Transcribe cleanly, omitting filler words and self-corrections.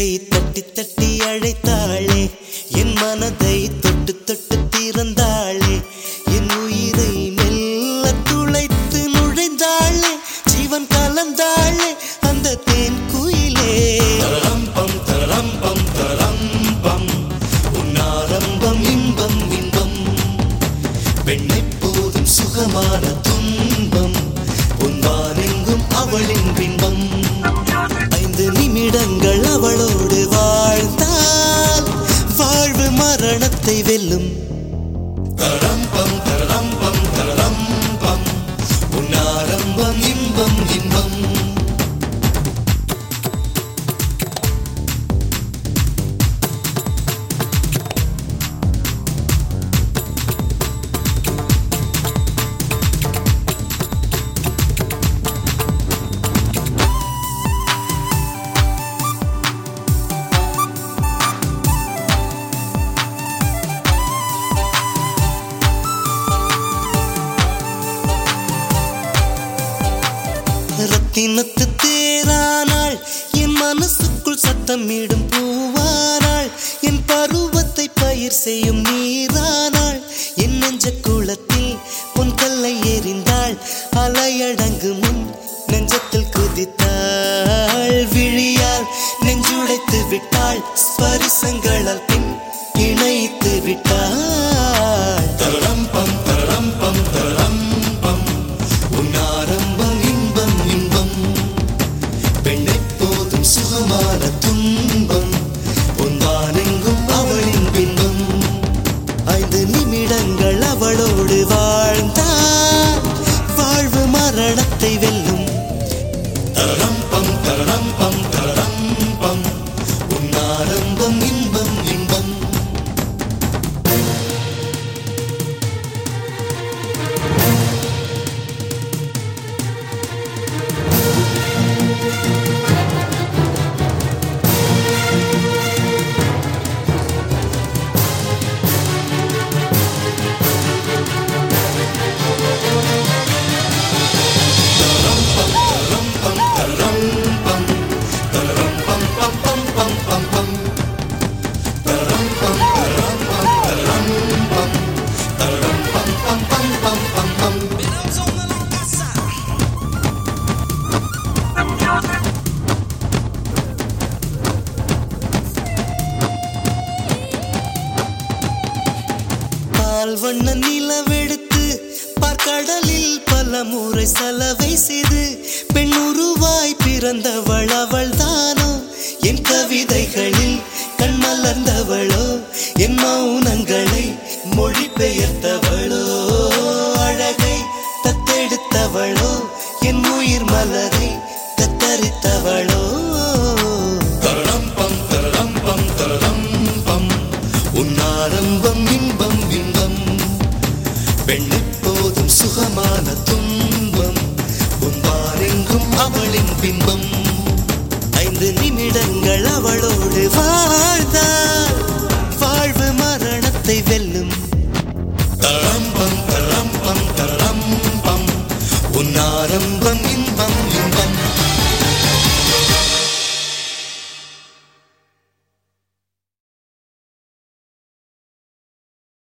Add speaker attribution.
Speaker 1: கை தட்டி தட்டி அழைத்தாளே, என் மனதை தொட்டு தொட்டு திறந்தாளே, என் உயிரை மெல்ல துளைத்து நுழைந்தாளே, ஜீவன் கலந்தாளே அந்த தேன் குயிலே. தரம்பம் தரம்பம் தரம்பம் உன்னாரம்பம் இன்பம் இன்பம், பெண்ணை போதும் சுகமான துன்பம், உன்வானெங்கும் அவளின் பின்பம். 5 நிமிடங்கள் அவளோடு வாழ்ந்தால் வாழ்வு மரணத்தை வெல்லும். தரம்பம் தரம்பம் தரம்பம் உன்னாரம்பம் இன்பம் இன்பம். ரத்தினத்து தேரானாள், என் மனசுக்குள் சத்தமிடும் பூவானாள், என் பருவத்தை பயிர் செய்யும் நீரானாள், என் நெஞ்ச குளத்தில் பொன் கல்லை எறிந்தாள், அலையடங்கு முன் நெஞ்சத்தில் குதித்தாள், விழியால் நெஞ்சுடைத்து விட்டாள், ஸ்பரிசங்களால் பின் இணைத்து விட்டாள். தரம்பம் தரம்பம் தரம்பம் உன்னாரம்பம் இன்பம் இன்பம், பெண்ணை போதும் சுகமான துன்பம், பொன்வானெங்கும் அவளின் பின்பம். 5 நிமிடங்கள் அவளோடு வாழ்ந்தால் வாழ்வு மரணத்தை வெல்லும். தரம்பம் தரம்பம் தரம்பம் உன்னாரம்பம் இன்பம் இன்பம். வண்ண நிலவெடுத்து பார்க்கடலில் பல முறை சலவை செய்து பெண் உருவாய் பிறந்தவள் அவள் தானோ, என் கவிதைகளில் கண் மலர்ந்தவளோ, என் மௌனங்களை மொழி பெயர்த்தவளோ, அழகை தத்தெடுத்தவளோ, என் உயிர் மலரை தத்தரித்தவளோ. தரம்பம் தரம்பம் தரம்பம் உன்னாரம்பம் இன்பம் இன்பம், பெண்ணை போதும் சுகமான துன்பம், உன்வாரெங்கும் அவளின் பின்பம். 5 நிமிடங்கள் அவளோடு வாழ்ந்தால் வாழ்வு மரணத்தை வெல்லும். தரம்பம் தரம்பம் தரம்பம் உன்னாரம்பம்